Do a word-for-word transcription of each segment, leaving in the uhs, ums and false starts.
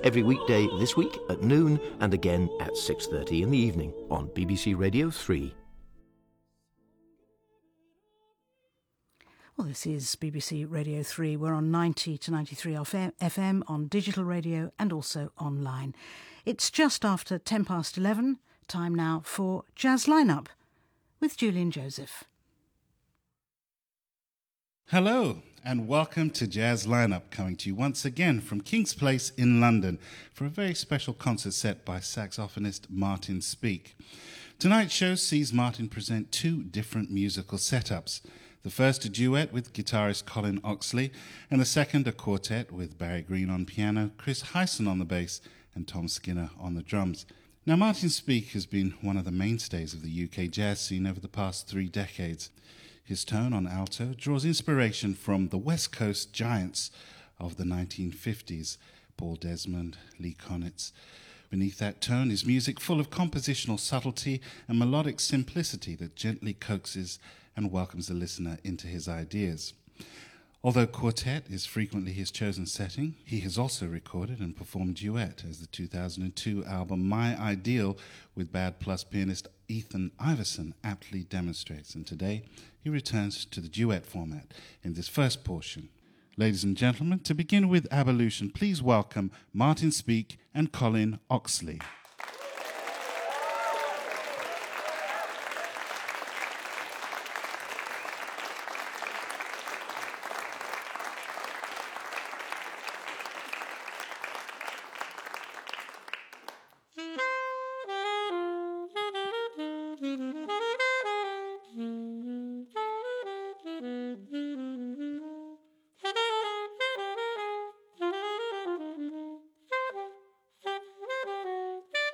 every weekday this week at noon and again at six thirty in the evening on B B C Radio three. Well, this is B B C Radio three. We're on ninety to ninety-three F M on digital radio and also online. It's just after ten past eleven. Time now for Jazz Lineup with Julian Joseph. Hello and welcome to Jazz Lineup, coming to you once again from King's Place in London for a very special concert set by saxophonist Martin Speake. Tonight's show sees Martin present two different musical setups. The first a duet with guitarist Colin Oxley, and the second a quartet with Barry Green on piano, Chris Hyson on the bass, and Tom Skinner on the drums. Now, Martin Speake has been one of the mainstays of the U K jazz scene over the past three decades. His tone on alto draws inspiration from the West Coast giants of the nineteen fifties, Paul Desmond, Lee Konitz. Beneath that tone is music full of compositional subtlety and melodic simplicity that gently coaxes and welcomes the listener into his ideas. Although quartet is frequently his chosen setting, he has also recorded and performed duet, as the two thousand two album My Ideal with Bad Plus pianist Ethan Iverson aptly demonstrates, and today he returns to the duet format in this first portion. Ladies and gentlemen, to begin with Abolution, please welcome Martin Speake and Colin Oxley. Thank you.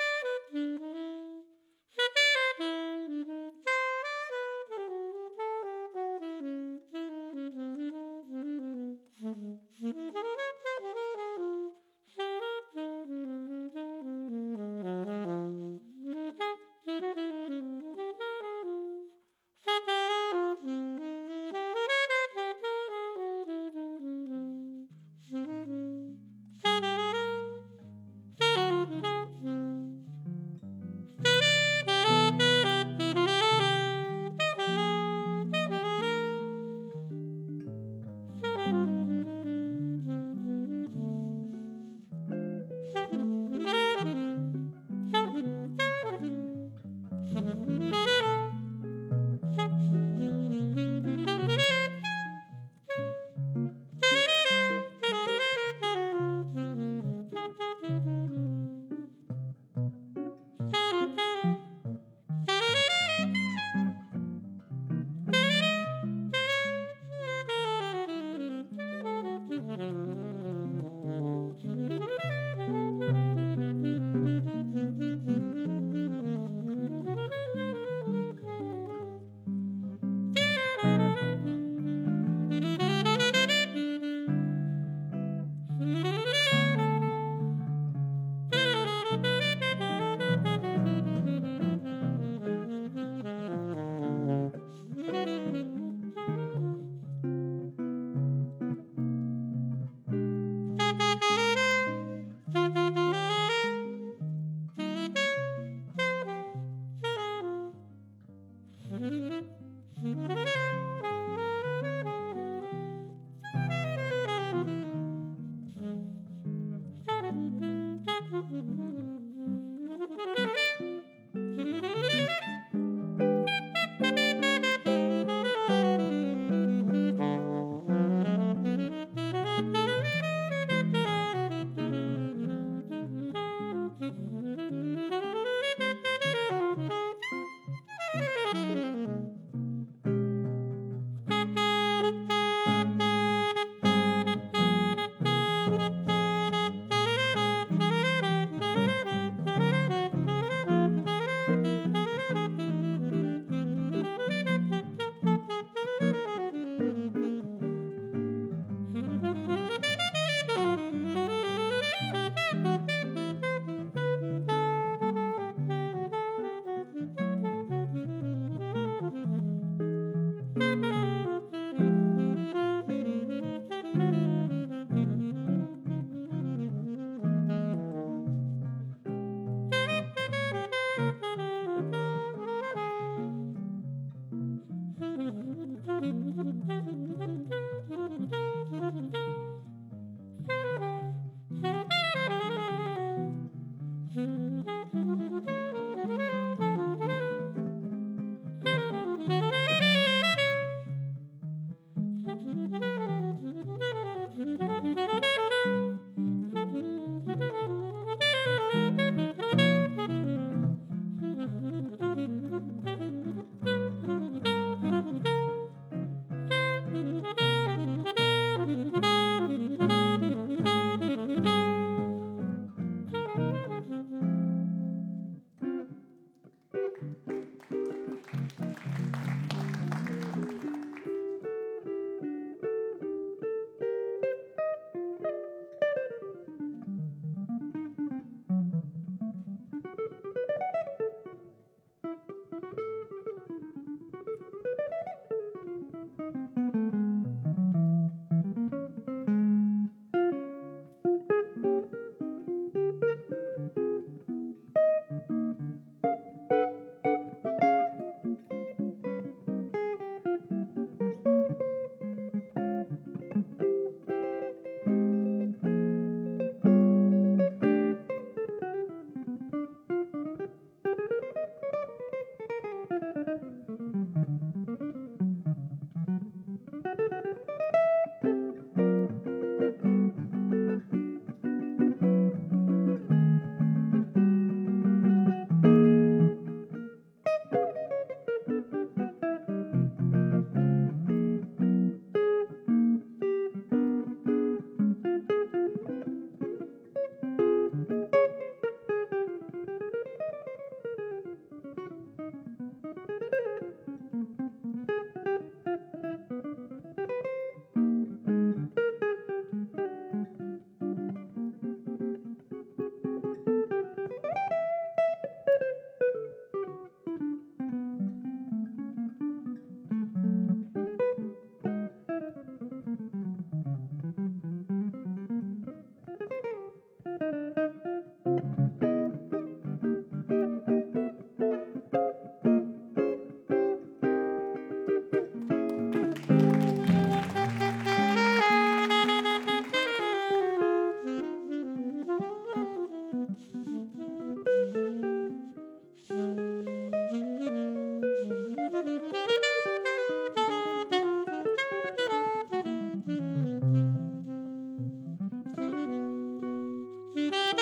Thank you.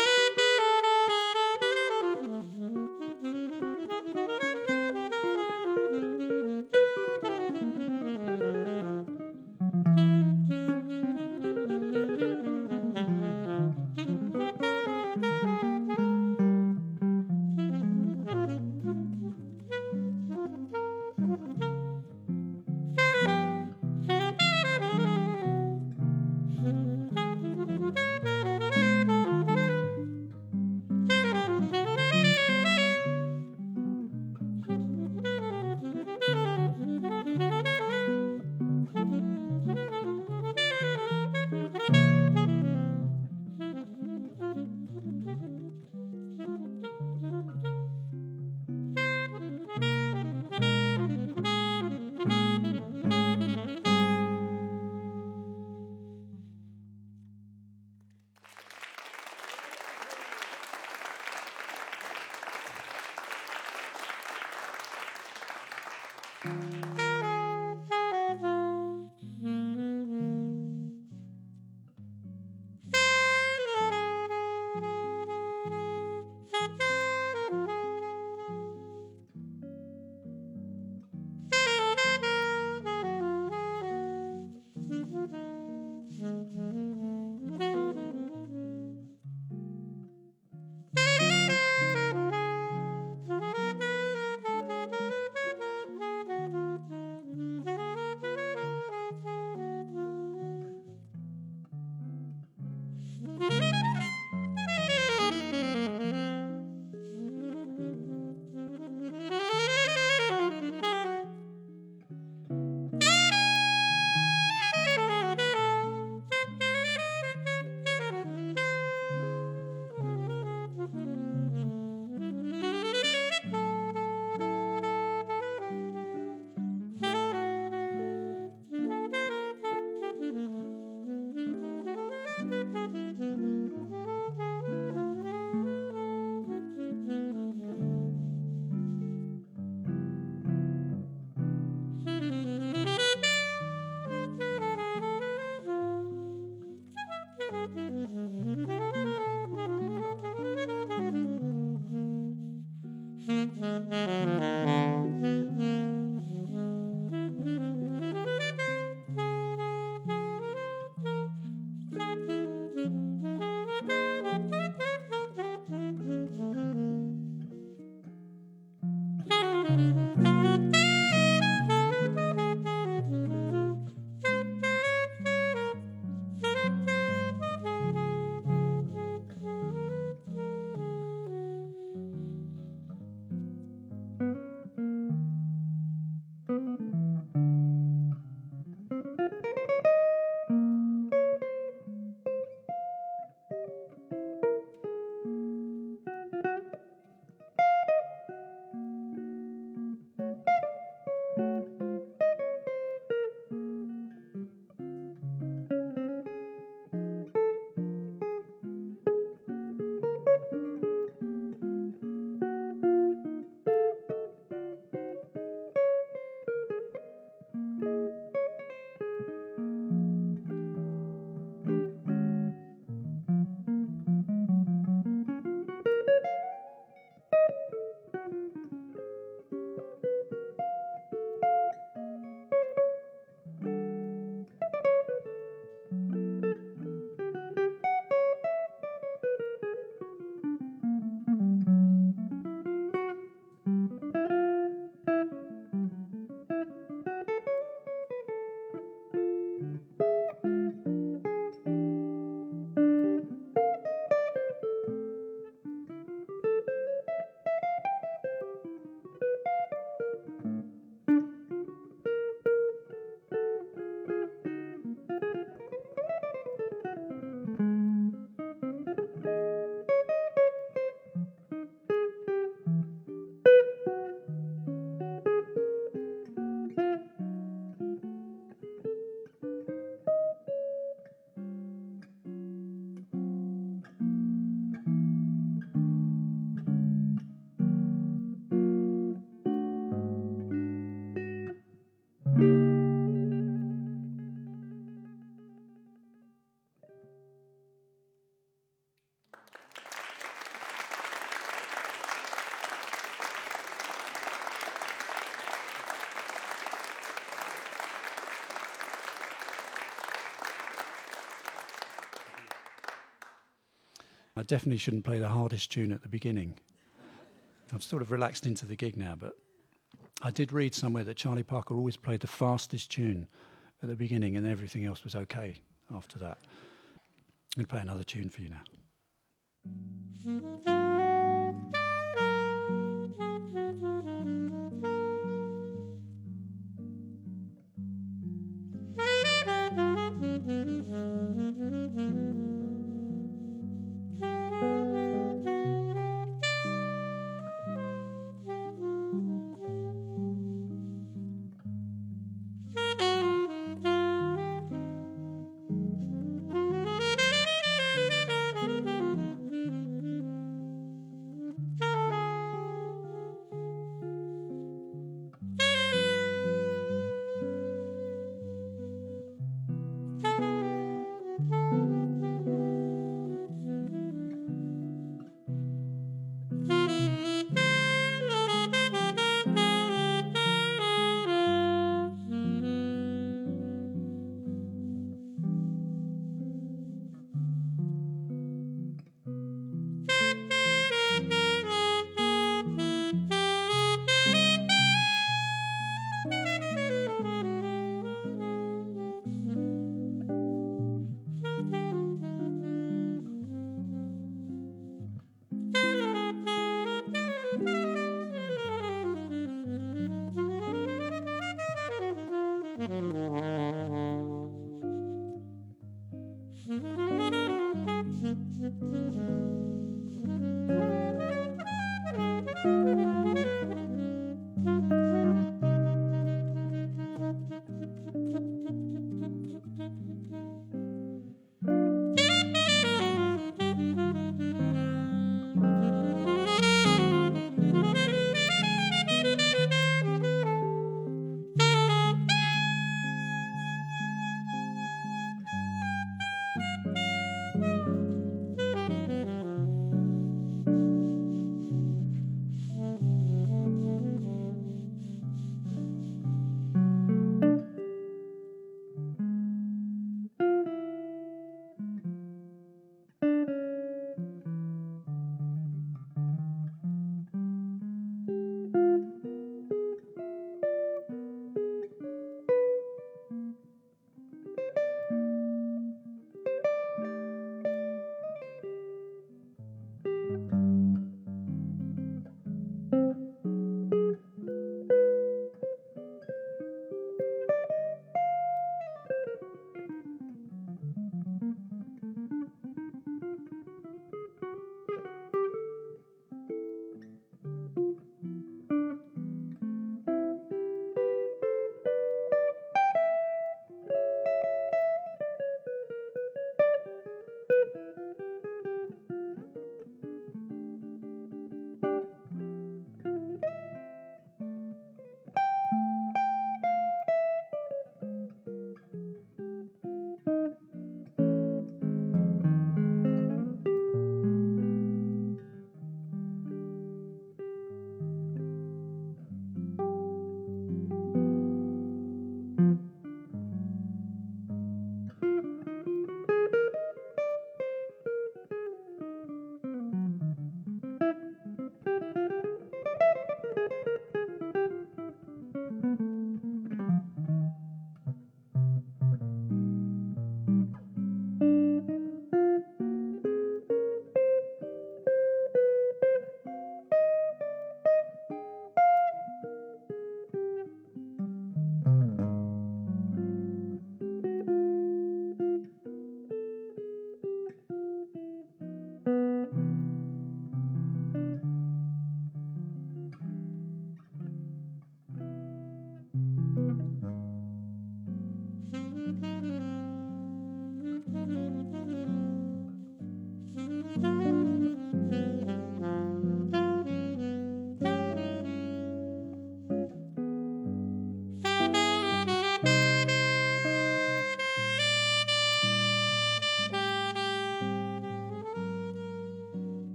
I definitely shouldn't play the hardest tune at the beginning. I've sort of relaxed into the gig now, but I did read somewhere that Charlie Parker always played the fastest tune at the beginning and everything else was okay after that. I'm going to play another tune for you now.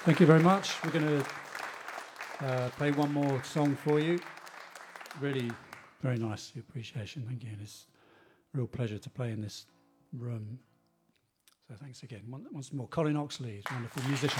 Thank you very much. We're going to uh, play one more song for you. Really very nice, the appreciation. Thank you. And it's a real pleasure to play in this room. So thanks again. Once more, Colin Oxley is a wonderful musician.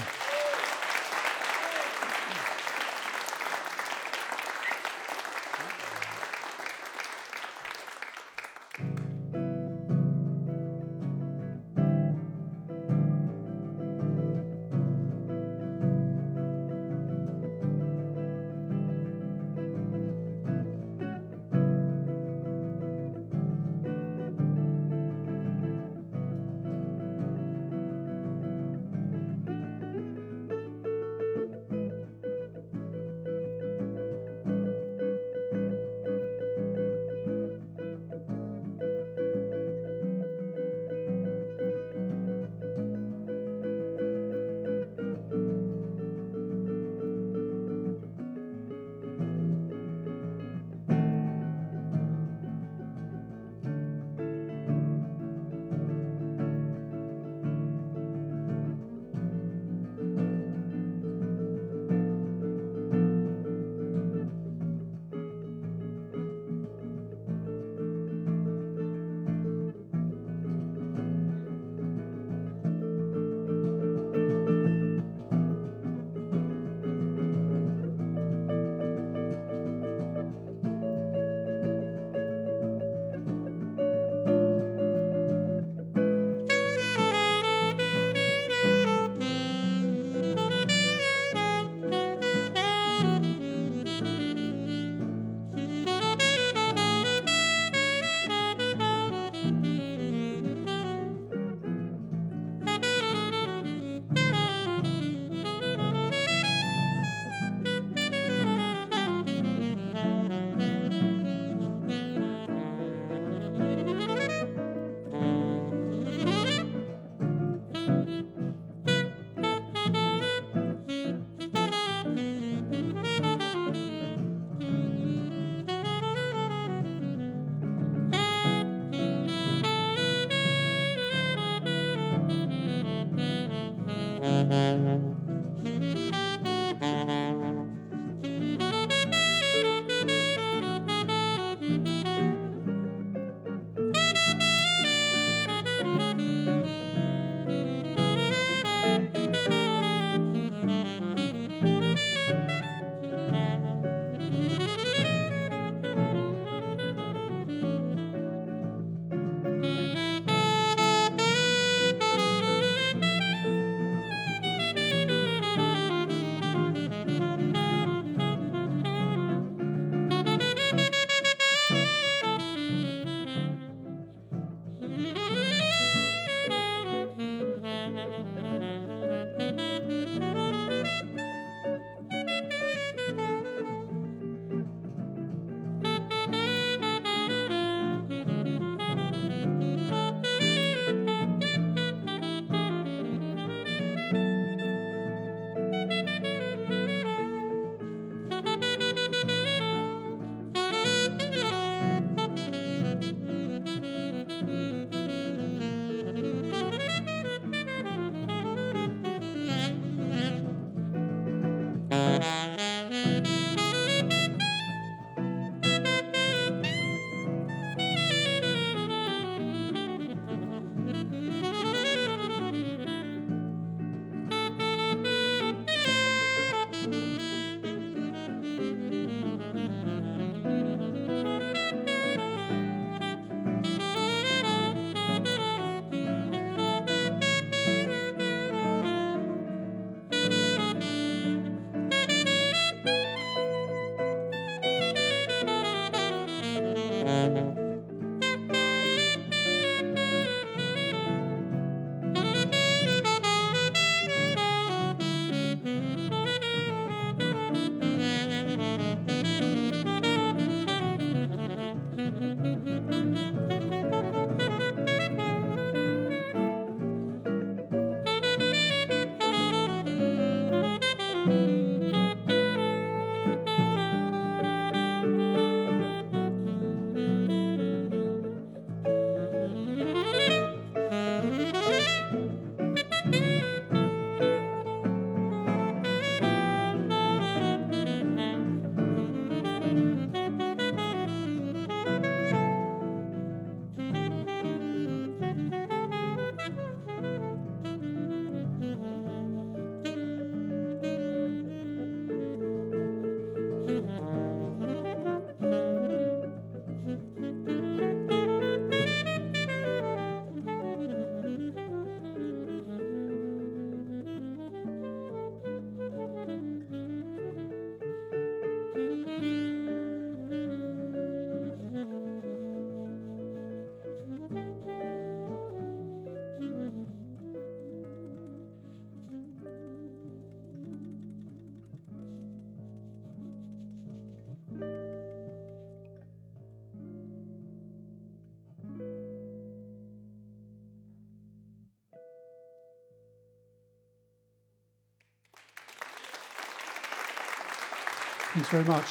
Thanks very much.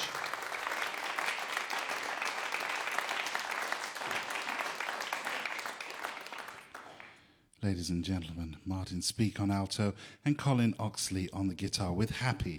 Ladies and gentlemen, Martin Speake on alto and Colin Oxley on the guitar with Happy.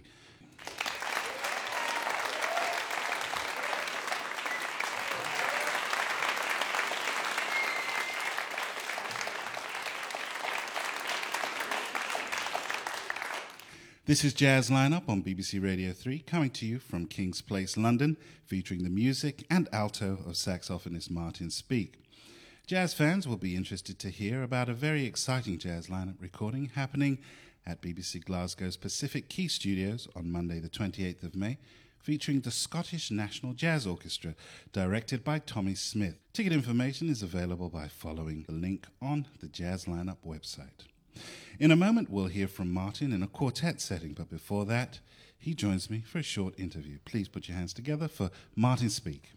This is Jazz Lineup on B B C Radio three, coming to you from King's Place, London, featuring the music and alto of saxophonist Martin Speake. Jazz fans will be interested to hear about a very exciting Jazz Lineup recording happening at B B C Glasgow's Pacific Key Studios on Monday the twenty-eighth of May, featuring the Scottish National Jazz Orchestra, directed by Tommy Smith. Ticket information is available by following the link on the Jazz Lineup website. In a moment, we'll hear from Martin in a quartet setting, but before that, he joins me for a short interview. Please put your hands together for Martin Speake.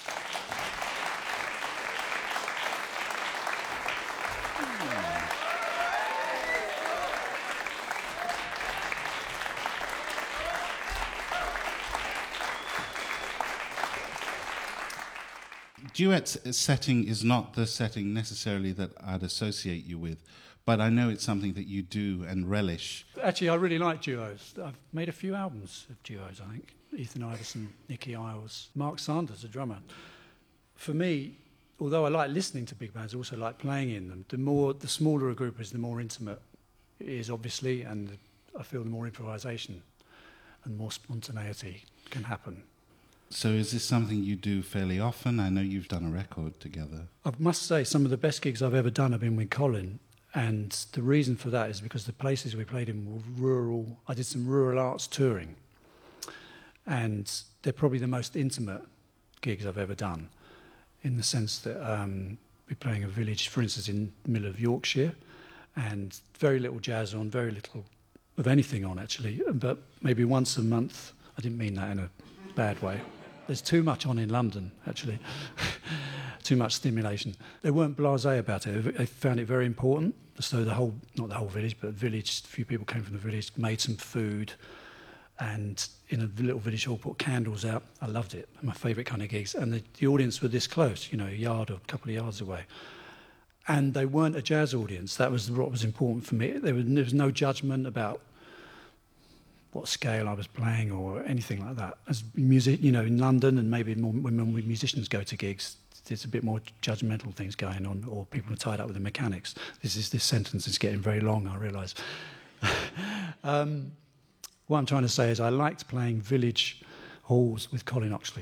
Duet setting is not the setting necessarily that I'd associate you with, but I know it's something that you do and relish. Actually, I really like duos. I've made a few albums of duos, I think. Ethan Iverson, Nicky Isles, Mark Sanders, a drummer. For me, although I like listening to big bands, I also like playing in them. The more, the smaller a group is, the more intimate it is, obviously, and I feel the more improvisation and more spontaneity can happen. So is this something you do fairly often? I know you've done a record together. I must say, some of the best gigs I've ever done have been with Colin, and the reason for that is because the places we played in were rural. I did some rural arts touring, and they're probably the most intimate gigs I've ever done, in the sense that um, we're playing a village, for instance, in the middle of Yorkshire, and very little jazz on, very little of anything on, actually, but maybe once a month. I didn't mean that in a bad way. There's too much on in London, actually. Too much stimulation. They weren't blasé about it. They found it very important. So the whole, not the whole village, but the village, a few people came from the village, made some food, and in a little village hall put candles out. I loved it. My favourite kind of gigs. And the, the audience were this close, you know, a yard or a couple of yards away. And they weren't a jazz audience. That was what was important for me. There was, there was no judgment about what scale I was playing or anything like that. As music, you know, in London, and maybe more, when musicians go to gigs, there's a bit more judgmental things going on, or people are tied up with the mechanics. This is this sentence is getting very long, I realise. um, what I'm trying to say is I liked playing village halls with Colin Oxley.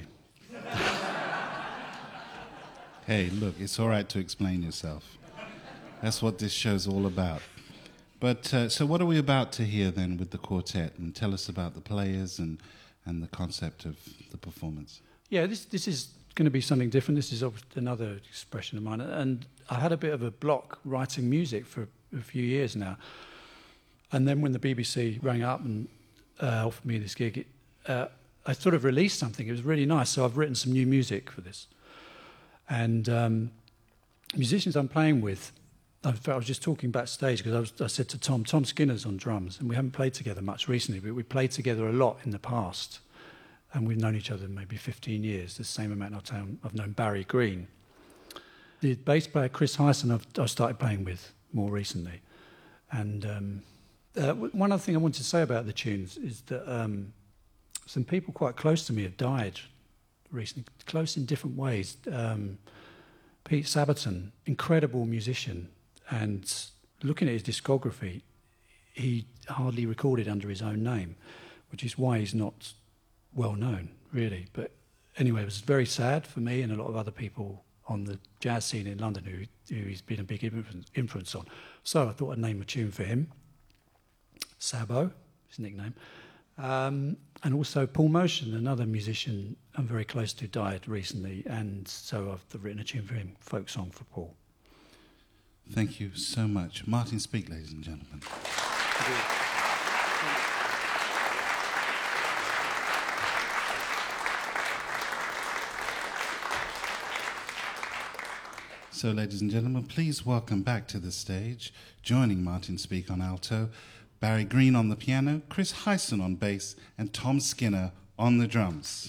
Hey, look, it's all right to explain yourself. That's what this show's all about. But uh, so what are we about to hear then with the quartet? And tell us about the players and, and the concept of the performance. Yeah, this this is going to be something different. This is another expression of mine. And I had a bit of a block writing music for a few years now. And then when the B B C rang up and uh, offered me this gig, it, uh, I sort of released something. It was really nice. So I've written some new music for this. And um, musicians I'm playing with, I was just talking backstage because I, was, I said to Tom, Tom Skinner's on drums, and we haven't played together much recently, but we played together a lot in the past, and we've known each other maybe fifteen years, the same amount I've known, I've known Barry Green. The bass player Chris Hyson I've, I've started playing with more recently. And um, uh, one other thing I wanted to say about the tunes is that um, some people quite close to me have died recently, close in different ways. Um, Pete Sabaton, incredible musician, and looking at his discography, he hardly recorded under his own name, which is why he's not well known, really. But anyway, it was very sad for me and a lot of other people on the jazz scene in London who, who he's been a big influence on. So I thought I'd name a tune for him. Sabo, his nickname. Um, and also Paul Motion, another musician I'm very close to, died recently, and so I've written a tune for him, folk song for Paul. Thank you so much. Martin Speake, ladies and gentlemen. So, ladies and gentlemen, please welcome back to the stage, joining Martin Speake on alto, Barry Green on the piano, Chris Hyson on bass, and Tom Skinner on the drums.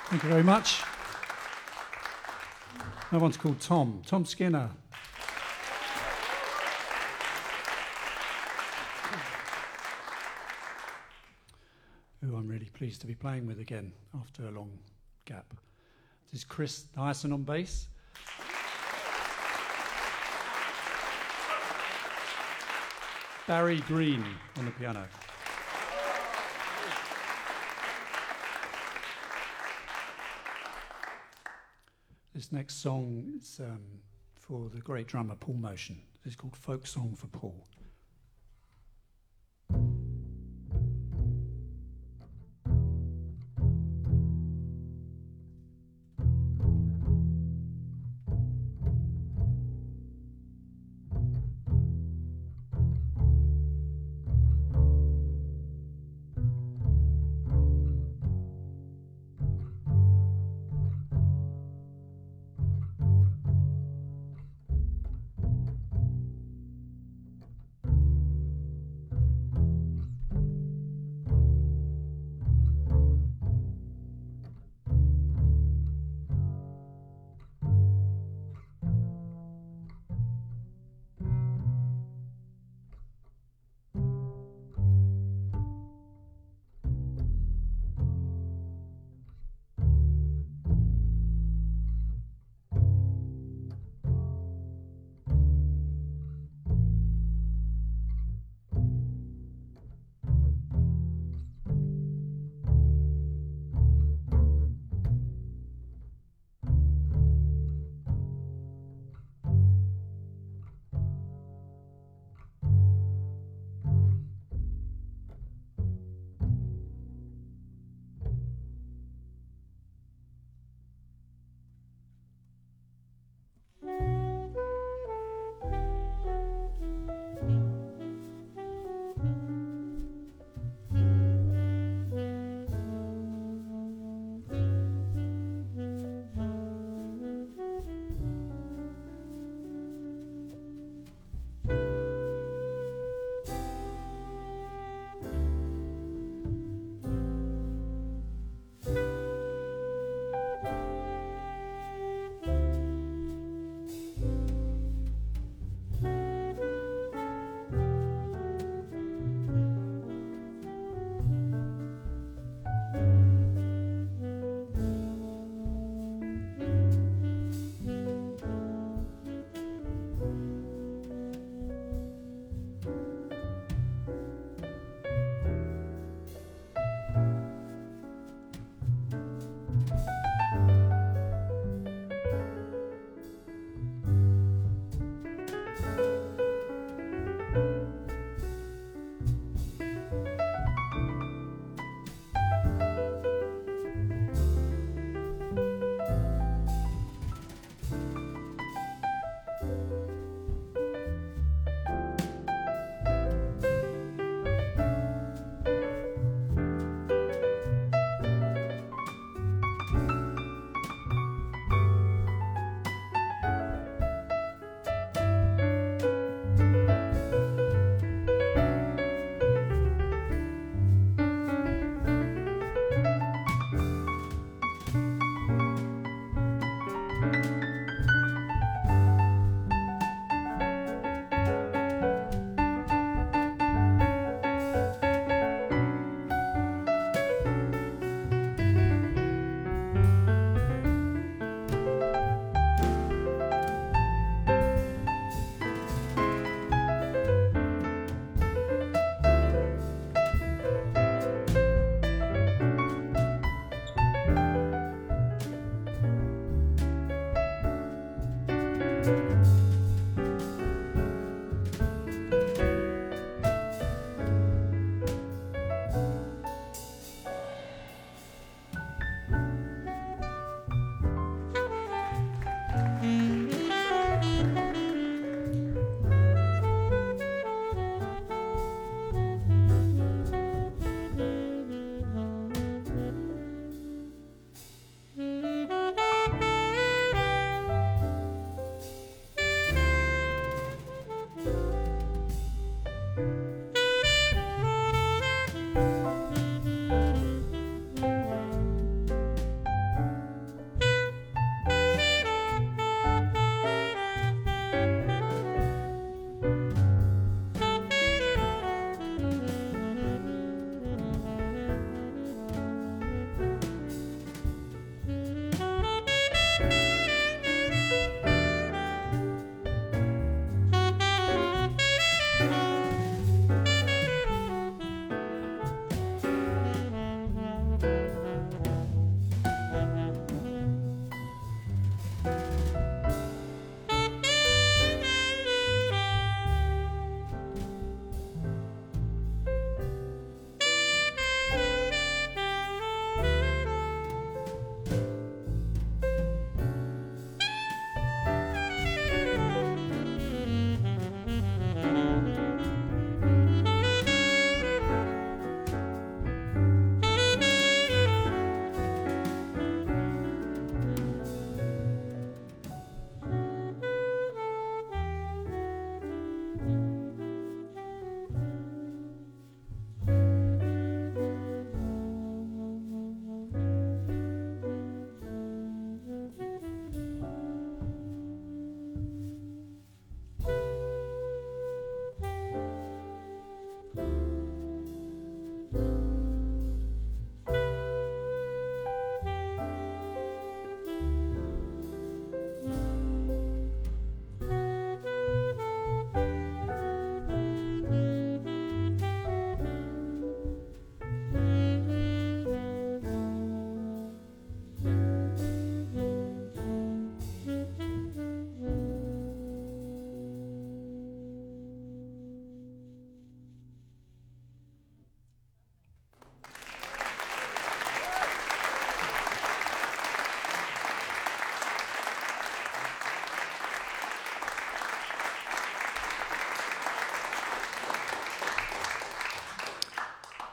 Thank you very much. That one's called Tom, Tom Skinner. Who I'm really pleased to be playing with again after a long gap. This is Chris Dyson on bass. Barry Green on the piano. This next song is um, for the great drummer Paul Motion. It's called Folk Song for Paul.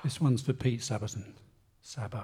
This one's for Pete Saberson. Sabo.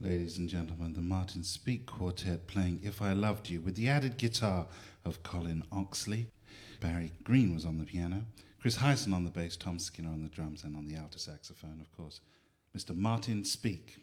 ladies and gentlemen, the Martin Speake Quartet playing If I Loved You with the added guitar of Colin Oxley. Barry Green was on the piano, Chris Hyson on the bass, Tom Skinner on the drums, and on the alto saxophone, of course, Mister Martin Speake.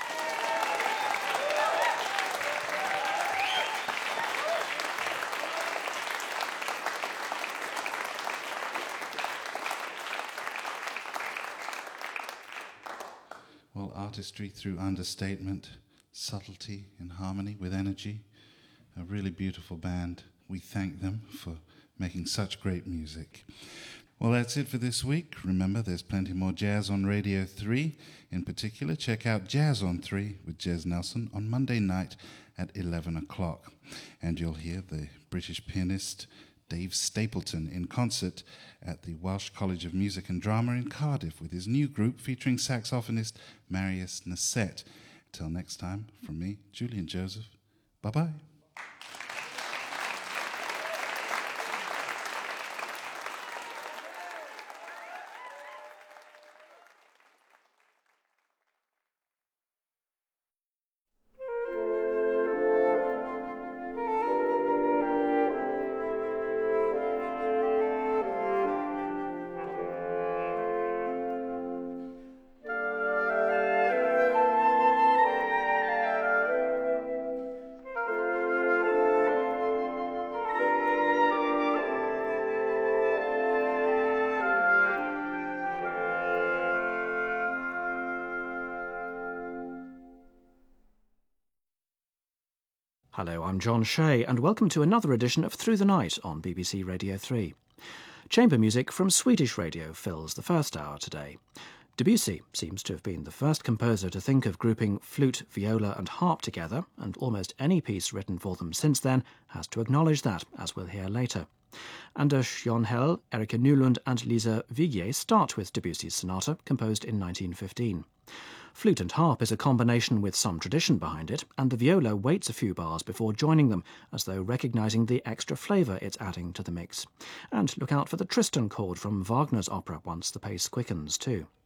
Well, artistry through understatement, subtlety in harmony with energy. A really beautiful band. We thank them for making such great music. Well, that's it for this week. Remember, there's plenty more jazz on Radio three. In particular, check out Jazz on three with Jez Nelson on Monday night at eleven o'clock. And you'll hear the British pianist Dave Stapleton in concert at the Welsh College of Music and Drama in Cardiff with his new group featuring saxophonist Marius Nassette. Till next time, from me, Julian Joseph, bye-bye. Hello, I'm John Shea, and welcome to another edition of Through the Night on B B C Radio three. Chamber music from Swedish radio fills the first hour today. Debussy seems to have been the first composer to think of grouping flute, viola and harp together, and almost any piece written for them since then has to acknowledge that, as we'll hear later. Anders Jonhell, Erika Nylund and Lisa Vigier start with Debussy's sonata, composed in nineteen fifteen. Flute and harp is a combination with some tradition behind it, and the viola waits a few bars before joining them, as though recognising the extra flavour it's adding to the mix. And look out for the Tristan chord from Wagner's opera once the pace quickens too.